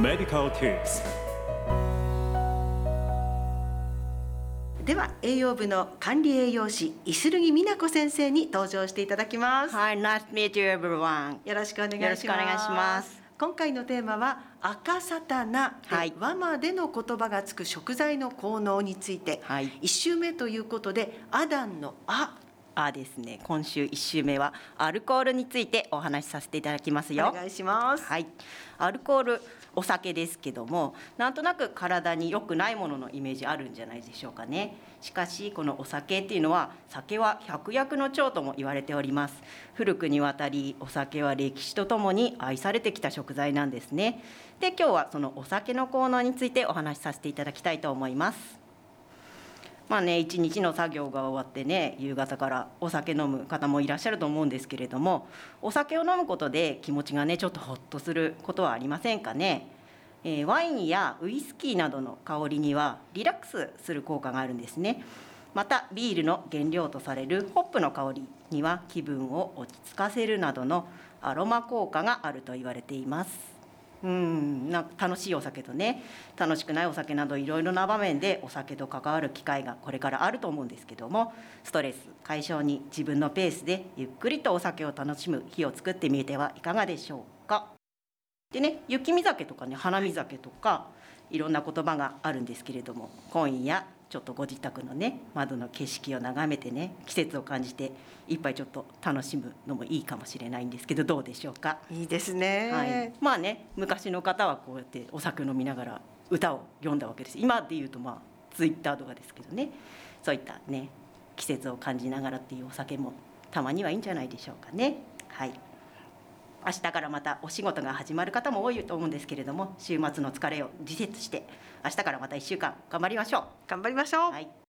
Medical Tips。 では栄養部の管理栄養士石瑠木美奈子先生に登場していただきます。 Hi, nice to meet you everyone. よろしくお願いします。 よろしくお願いします。 今回のテーマは赤さたなで、 はい、 和までの言葉がつく食材の効能について、 はい、 1週目ということでアダンのあですね。今週1週目はアルコールについてお話しさせていただきますよ。 お願いします。 はい、アルコール、お酒ですけども、なんとなく体に良くないもののイメージあるんじゃないでしょうかね。しかしこのお酒っていうのは、酒は百薬の長とも言われております。古くにわたりお酒は歴史とともに愛されてきた食材なんですね。で、今日はそのお酒の効能についてお話しさせていただきたいと思います。一日の作業が終わってね、夕方からお酒飲む方もいらっしゃると思うんですけれども、お酒を飲むことで気持ちがねちょっとホッとすることはありませんかね。ワインやウイスキーなどの香りにはリラックスする効果があるんですね。またビールの原料とされるホップの香りには気分を落ち着かせるなどのアロマ効果があると言われています。楽しいお酒とね、楽しくないお酒などいろいろな場面でお酒と関わる機会がこれからあると思うんですけども、ストレス解消に自分のペースでゆっくりとお酒を楽しむ日を作ってみてはいかがでしょうか。でね、雪見酒とかね、花見酒とかいろんな言葉があるんですけれども、今夜ちょっとご自宅のね窓の景色を眺めてね、季節を感じて一杯ちょっと楽しむのもいいかもしれないんですけど、どうでしょうか。 いいですね。 はい、昔の方はこうやってお酒飲みながら歌を読んだわけです。今でいうとツイッターとかですけどね、そういったね季節を感じながらっていうお酒もたまにはいいんじゃないでしょうかね。はい、明日からまたお仕事が始まる方も多いと思うんですけれども、週末の疲れを自節して明日からまた1週間頑張りましょう。 頑張りましょう。 はい。